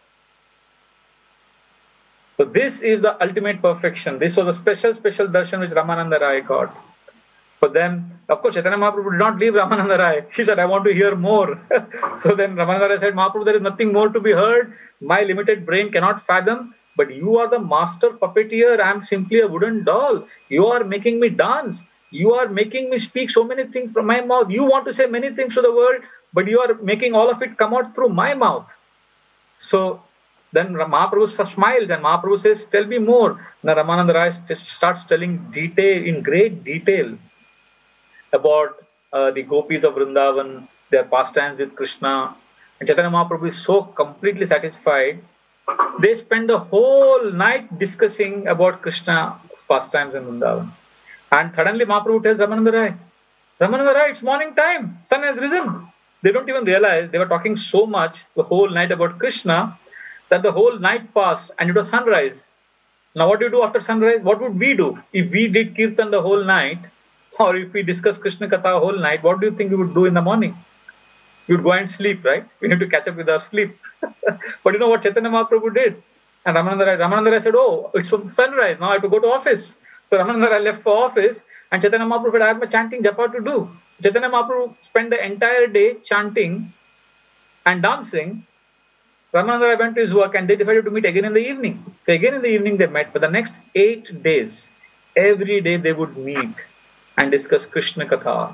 So this is the ultimate perfection. This was a special darshan which Ramananda Rai got. But then, of course, Chaitanya Mahaprabhu did not leave Ramananda Rai. He said, I want to hear more. So then Ramananda Rai said, Mahaprabhu, there is nothing more to be heard. My limited brain cannot fathom. But you are the master puppeteer. I am simply a wooden doll. You are making me dance. You are making me speak so many things from my mouth. You want to say many things to the world, but you are making all of it come out through my mouth. So then Mahaprabhu smiled and Mahaprabhu says, tell me more. Now Ramananda Rai starts telling in great detail about the gopis of Vrindavan, their pastimes with Krishna. And Chaitanya Mahaprabhu is so completely satisfied. They spend the whole night discussing about Krishna's pastimes in Vrindavan. And suddenly Mahaprabhu tells Ramananda Rai, it's morning time. Sun has risen. They don't even realize they were talking so much the whole night about Krishna that the whole night passed and it was sunrise. Now what do you do after sunrise? What would we do? If we did Kirtan the whole night, or if we discuss Krishna Katha whole night, what do you think we would do in the morning? We would go and sleep, right? We need to catch up with our sleep. But you know what Chaitanya Mahaprabhu did? And Ramananda Rai said, oh, it's sunrise, now I have to go to office. So Ramananda Rai left for office and Chaitanya Mahaprabhu said, I have a chanting japa to do. Chaitanya Mahaprabhu spent the entire day chanting and dancing. Ramananda Rai went to his work and they decided to meet again in the evening. So again in the evening they met. For the next 8 days, every day they would meet and discuss Krishna Katha.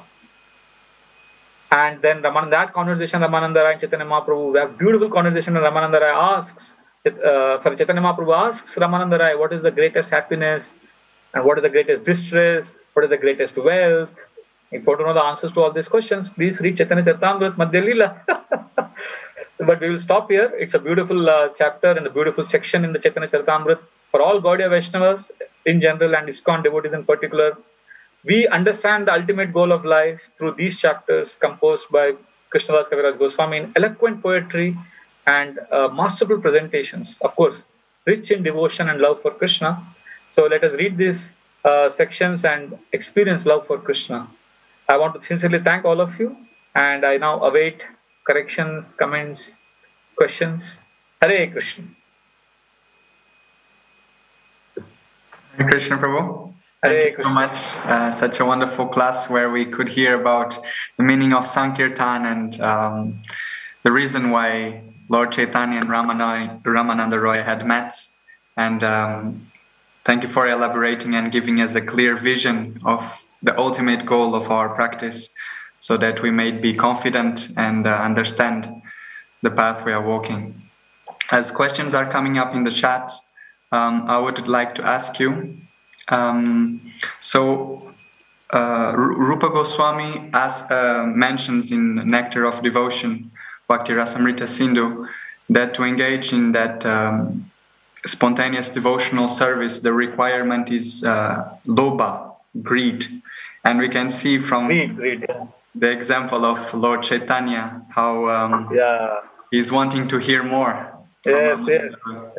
And then that conversation, Ramananda Rai and Chaitanya Mahaprabhu, we have beautiful conversation. And Ramananda Rai Chaitanya Mahaprabhu asks Ramananda Rai, what is the greatest happiness? And what is the greatest distress? What is the greatest wealth? If you want to know the answers to all these questions, please read Chaitanya Charitamrita Madhya Leela. But we will stop here. It's a beautiful chapter and a beautiful section in the Chaitanya Charitamrita for all Gaudiya Vaishnavas in general and ISKCON devotees in particular. We understand the ultimate goal of life through these chapters composed by Krishnadas Kaviraj Goswami in eloquent poetry and masterful presentations, of course, rich in devotion and love for Krishna. So let us read these sections and experience love for Krishna. I want to sincerely thank all of you, and I now await corrections, comments, questions. Hare Krishna. Hare Krishna, Prabhu. Thank you so much. Such a wonderful class where we could hear about the meaning of Sankirtan and the reason why Lord Chaitanya and Ramananda Roy had met. And thank you for elaborating and giving us a clear vision of the ultimate goal of our practice so that we may be confident and understand the path we are walking. As questions are coming up in the chat, I would like to ask you, Rupa Goswami mentions in Nectar of Devotion, Bhakti Rasamrita Sindhu, that to engage in that spontaneous devotional service, the requirement is lobha, greed. And we can see from the example of Lord Chaitanya how he's wanting to hear more. Yes.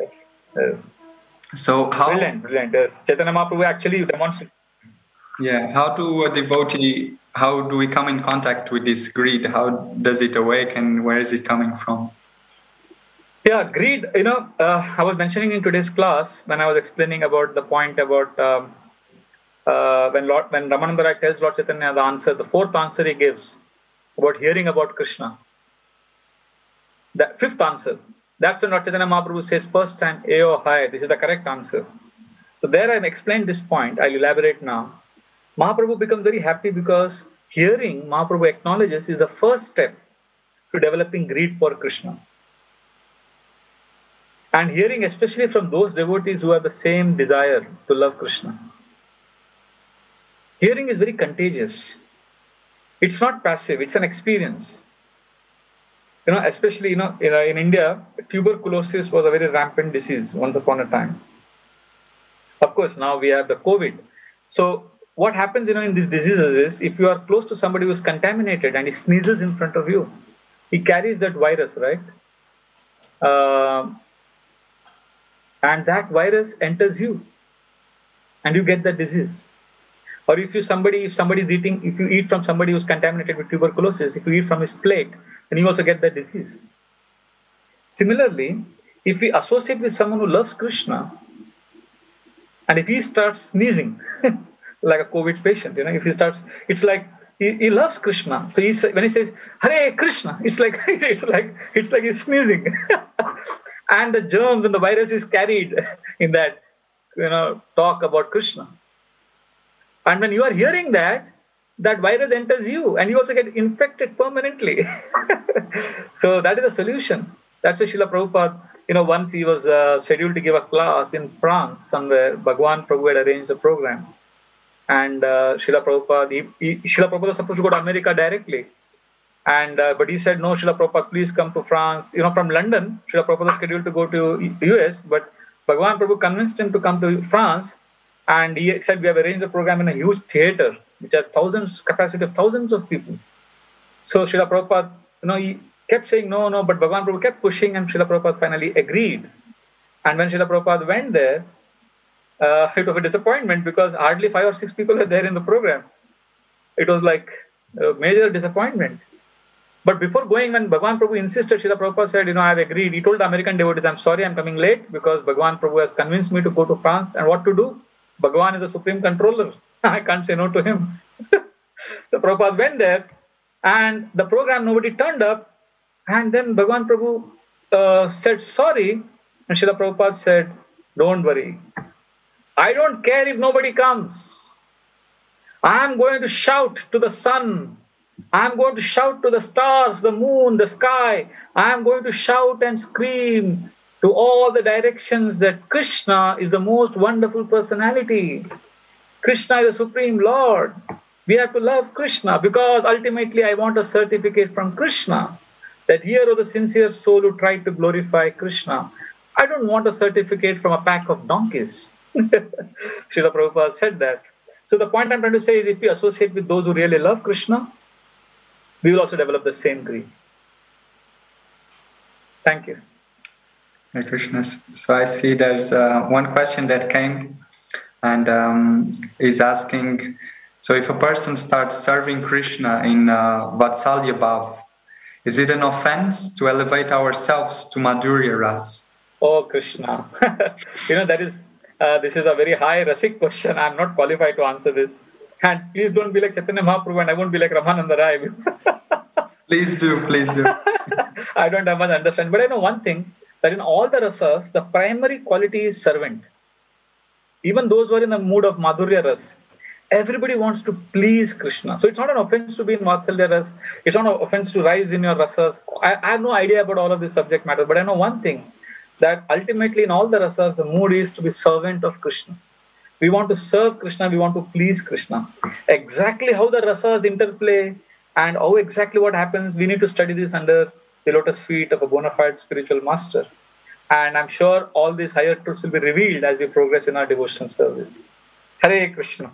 So how brilliant. Yes. Chaitanya Mahaprabhu actually demonstrates. Yeah, how do we come in contact with this greed? How does it awaken? Where is it coming from? Yeah, greed, I was mentioning in today's class when I was explaining about the point about when Ramananda Rai tells Lord Chaitanya the fourth answer he gives, about hearing about Krishna. The fifth answer. That's when Chaitanya Mahaprabhu says first time, Ayo Hai, this is the correct answer. So there I've explained this point. I'll elaborate now. Mahaprabhu becomes very happy because hearing Mahaprabhu acknowledges is the first step to developing greed for Krishna. And hearing especially from those devotees who have the same desire to love Krishna. Hearing is very contagious. It's not passive, it's an experience. Especially, in India, tuberculosis was a very rampant disease once upon a time. Of course, now we have the COVID. So what happens, in these diseases is, if you are close to somebody who is contaminated and he sneezes in front of you, he carries that virus, right? And that virus enters you and you get that disease. Or if you eat from somebody who's contaminated with tuberculosis, if you eat from his plate, then you also get that disease. Similarly, if we associate with someone who loves Krishna, and if he starts sneezing, like a COVID patient, if he starts, it's like he loves Krishna. So when he says Hare Krishna, it's like he's sneezing, and the germs and the virus is carried in that talk about Krishna. And when you are hearing that virus enters you, and you also get infected permanently. So that is the solution. That's why Srila Prabhupada, once he was scheduled to give a class in France somewhere, Bhagwan Prabhu had arranged a program. And Srila Prabhupada was supposed to go to America directly. But he said, no, Srila Prabhupada, please come to France. From London, Srila Prabhupada was scheduled to go to US, but Bhagwan Prabhu convinced him to come to France. And he said, we have arranged a program in a huge theater, which has capacity of thousands of people. So Srila Prabhupada, he kept saying no, but Bhagwan Prabhu kept pushing, and Srila Prabhupada finally agreed. And when Srila Prabhupada went there, it was a disappointment because hardly 5 or 6 people were there in the program. It was like a major disappointment. But before going, when Bhagwan Prabhu insisted, Srila Prabhupada said, I have agreed. He told the American devotees, I'm sorry, I'm coming late because Bhagwan Prabhu has convinced me to go to France. And what to do? Bhagwan is the supreme controller. I can't say no to him. So Prabhupada went there, and the program, nobody turned up. And then Bhagwan Prabhu said sorry, and Srila Prabhupada said, don't worry. I don't care if nobody comes. I am going to shout to the sun. I am going to shout to the stars, the moon, the sky. I am going to shout and scream to all the directions that Krishna is the most wonderful personality. Krishna is the Supreme Lord. We have to love Krishna because ultimately I want a certificate from Krishna that here was the sincere soul who tried to glorify Krishna. I don't want a certificate from a pack of donkeys. Srila Prabhupada said that. So the point I'm trying to say is if we associate with those who really love Krishna, we will also develop the same greed. Thank you. Hare Krishna. So I see there's one question that came and is asking, so if a person starts serving Krishna in Vatsalya Bhav, is it an offense to elevate ourselves to Madhurya Ras? Oh, Krishna. This is a very high Rasik question. I'm not qualified to answer this. And please don't be like Chaitanya Mahaprabhu and I won't be like Ramananda Rai. Please do. I don't have much understanding. But I know one thing, that in all the rasas, the primary quality is servant. Even those who are in the mood of Madhurya Ras, everybody wants to please Krishna. So it's not an offense to be in Vatsalya Ras. It's not an offense to rise in your rasas. I have no idea about all of this subject matter, but I know one thing, that ultimately in all the rasas, the mood is to be servant of Krishna. We want to serve Krishna, we want to please Krishna. Exactly how the rasas interplay and how exactly what happens, we need to study this under the lotus feet of a bona fide spiritual master. And I'm sure all these higher truths will be revealed as we progress in our devotional service. Hare Krishna.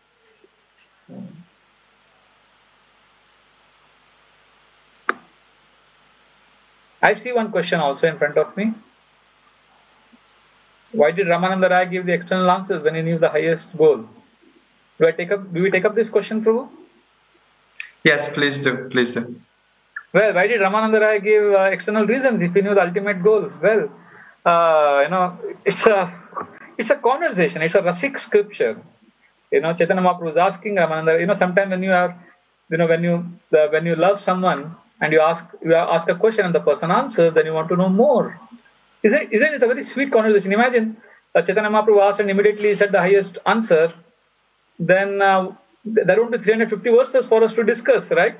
I see one question also in front of me. Why did Ramananda Rai give the external answers when he knew the highest goal? Do we take up this question, Prabhu? Yes, please do. Well, why did Ramananda Rai give external reasons if he knew the ultimate goal? Well, it's a conversation. It's a Rasik scripture. Chaitanya Mahaprabhu is asking Ramananda. Sometimes when you are when you love someone and you ask a question and the person answers, then you want to know more. Isn't it a very sweet conversation? Imagine Chaitanya Mahaprabhu asked and immediately said the highest answer. Then there would be 350 verses for us to discuss, right?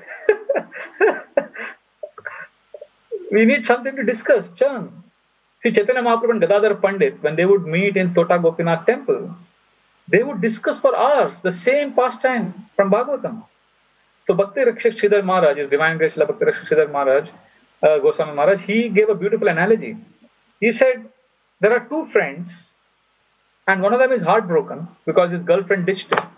We need something to discuss, Chan. See, Chaitanya Mahaprabhu and Gadadhar Pandit, when they would meet in Tota Gopinath temple, they would discuss for hours the same pastime from Bhagavatam. So Bhakti Rakshak Sridhar Maharaj, his Divine Grace Bhakti Rakshak Sridhar Maharaj, Goswami Maharaj, he gave a beautiful analogy. He said, there are two friends, and one of them is heartbroken because his girlfriend ditched him.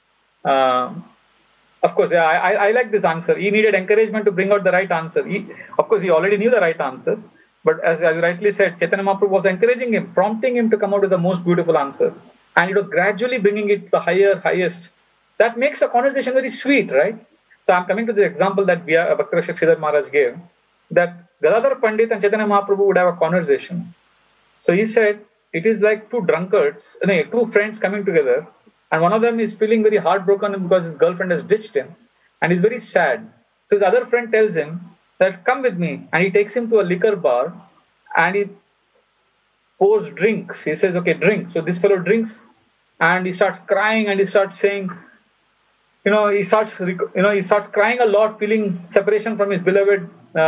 Of course, yeah, I like this answer. He needed encouragement to bring out the right answer. Of course, he already knew the right answer. But as you rightly said, Chaitanya Mahaprabhu was encouraging him, prompting him to come out with the most beautiful answer. And it was gradually bringing it to the highest. That makes a conversation very sweet, right? So I'm coming to the example that Bhakti Rakshak Sridhar Maharaj gave, that Gadadhar Pandit and Chaitanya Mahaprabhu would have a conversation. So he said, it is like two friends coming together, and one of them is feeling very heartbroken because his girlfriend has ditched him, and he's very sad. So his other friend tells him that, come with me, and he takes him to a liquor bar, and he pours drinks. He says, okay, drink. So this fellow drinks, and he starts crying, and he starts saying, he starts crying a lot, feeling separation from his beloved.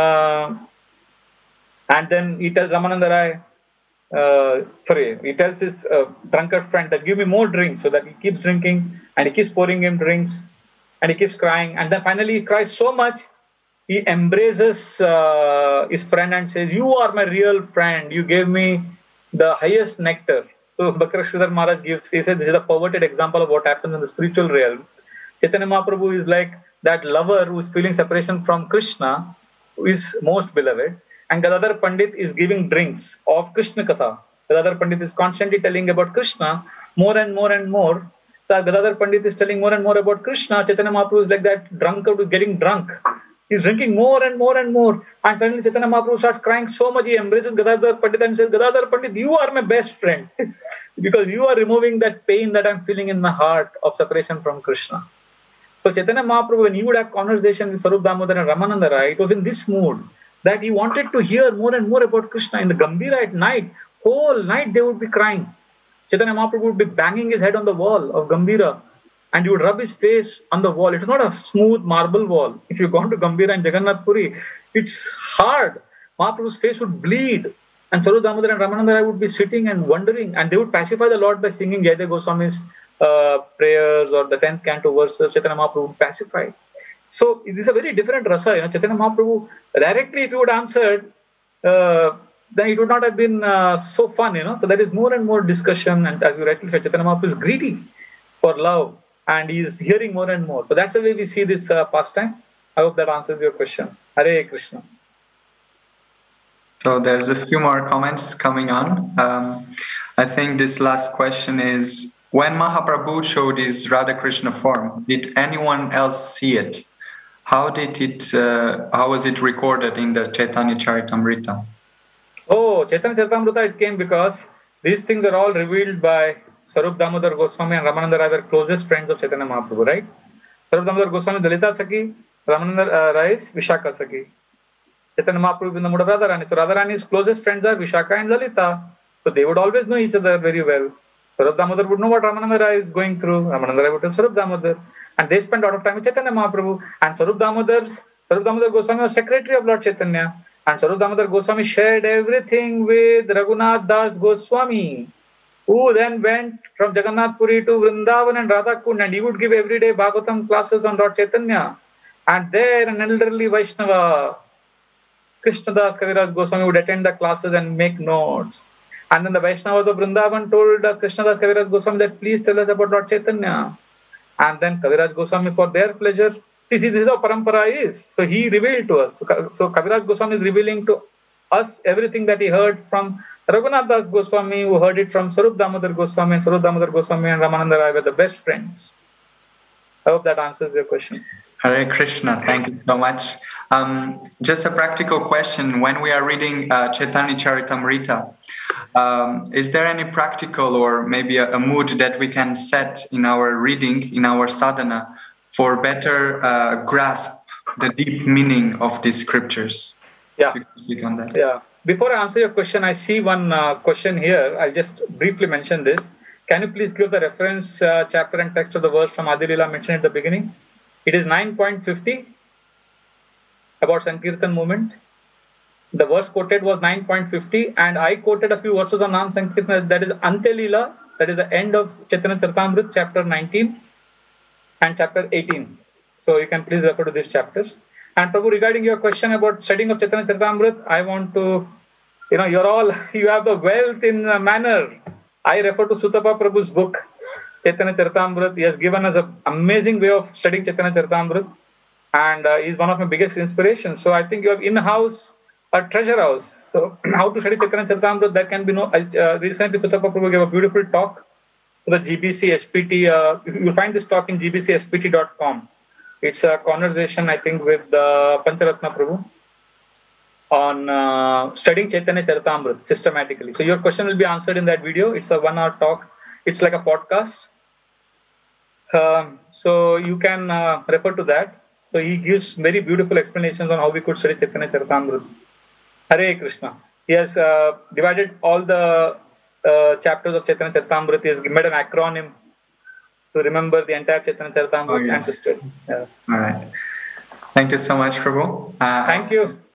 And then he tells Ramananda Rai, he tells his drunkard friend that give me more drinks, so that he keeps drinking, and he keeps pouring him drinks, and he keeps crying. And then finally he cries so much, he embraces his friend and says, you are my real friend. You gave me the highest nectar. So Bhakti Rakshak Sridhar Maharaj he said, this is a perverted example of what happens in the spiritual realm. Chaitanya Mahaprabhu is like that lover who is feeling separation from Krishna, who is most beloved. And Gadadhar Pandit is giving drinks of Krishna Katha. Gadadhar Pandit is constantly telling about Krishna more and more and more. So Gadadhar Pandit is telling more and more about Krishna. Chaitanya Mahaprabhu is like that drunkard who is getting drunk. He's drinking more and more and more. And finally Chaitanya Mahaprabhu starts crying so much, he embraces Gadadhar Pandit and says, Gadadhar Pandit, you are my best friend. Because you are removing that pain that I'm feeling in my heart of separation from Krishna. So Chaitanya Mahaprabhu, when he would have conversation with Sarup Damodar and Ramananda Rai, it was in this mood that he wanted to hear more and more about Krishna. In the Gambhira at night, whole night they would be crying. Chaitanya Mahaprabhu would be banging his head on the wall of Gambhira, and he would rub his face on the wall. It is not a smooth marble wall. If you've gone to Gambhira and Jagannath Puri, it's hard. Mahaprabhu's face would bleed. And Sarup Damodar and Ramananda Rai would be sitting and wondering, and they would pacify the Lord by singing Jayadeva Goswami's prayers or the 10th canto verses. Chaitanya Mahaprabhu would pacify. So it is a very different rasa. Chaitanya Mahaprabhu, directly if he would answer, then it would not have been so fun. So there is more and more discussion, and as you rightly said, Chaitanya Mahaprabhu is greedy for love, and he is hearing more and more. So that's the way we see this pastime. I hope that answers your question. Hare Krishna. So there's a few more comments coming on. I think this last question is, when Mahaprabhu showed his Radha Krishna form, did anyone else see it? How was it recorded in the Chaitanya Charitamrita? Oh, Chaitanya Charitamrita, it came because these things are all revealed by Sarup Damodar Goswami and Ramananda Rai, were closest friends of Chaitanya Mahaprabhu, right? Sarup Damodar Goswami, Dalita Saki, Ramananda Rai is Vishaka Saki. Chaitanya Mahaprabhu in the mood of Radharani. So Radharani's closest friends are Vishaka and Lalita. So they would always know each other very well. Sarup Damodar would know what Ramananda Rai is going through. Ramananda Rai would tell Sarup Damodar. And they spent a lot of time with Chaitanya Mahaprabhu. And Sarup Damodar Goswami was secretary of Lord Chaitanya. And Sarup Damodar Goswami shared everything with Raghunath Das Goswami, who then went from Jagannath Puri to Vrindavan and Radhakund, and he would give everyday Bhagavatam classes on Lord Chaitanya. And there an elderly Vaishnava, Krishnadas Kaviraj Goswami, would attend the classes and make notes. And then the Vaishnavas of Vrindavan told Krishnadas Kaviraj Goswami that please tell us about Lord Chaitanya. And then Kaviraj Goswami, for their pleasure, this is how parampara is. So he revealed to us. So Kaviraj Goswami is revealing to us everything that he heard from Raghunath Das Goswami, who heard it from Sarup Damodar Goswami, and Sarup Damodar Goswami and Ramananda Rai were the best friends. I hope that answers your question. Hare Krishna, thank you so much. Just a practical question. When we are reading Chaitanya Charitamrita, is there any practical or maybe a mood that we can set in our reading, in our sadhana, for better grasp the deep meaning of these scriptures. Yeah. If you could speak on that. Yeah. Before I answer your question, I see one question here. I'll just briefly mention this. Can you please give the reference chapter and text of the verse from Adi Leela mentioned at the beginning? It is 9.50 about Sankirtan movement. The verse quoted was 9.50, and I quoted a few verses on Nam Sankirtan. That is Ante Leela, that is the end of Chaitanya Charitamrita, chapter 19 and chapter 18. So you can please refer to these chapters. And Prabhu, regarding your question about studying of Chaitanya Charitamrita, I want to, you have the wealth in manner. I refer to Sutapa Prabhu's book, Chaitanya Charitamrita. He has given us an amazing way of studying Chaitanya Charitamrita, and he's one of my biggest inspirations. So I think you have in-house a treasure house. So how to study Chaitanya Charitamrita, that can be recently Sutapa Prabhu gave a beautiful talk to the GBC SPT. You'll find this talk in gbcspt.com. It's a conversation, I think, with Pancharatna Prabhu on studying Chaitanya Charitamrita systematically. So your question will be answered in that video. It's a 1-hour talk. It's like a podcast. So you can refer to that. So he gives very beautiful explanations on how we could study Chaitanya Charitamrita. Hare Krishna. He has divided all the chapters of Chaitanya Charitamrita. He has made an acronym to remember the entire Chaitanya Charitamrita. Oh, yes. All right. Thank you so much, Prabhu. Thank you.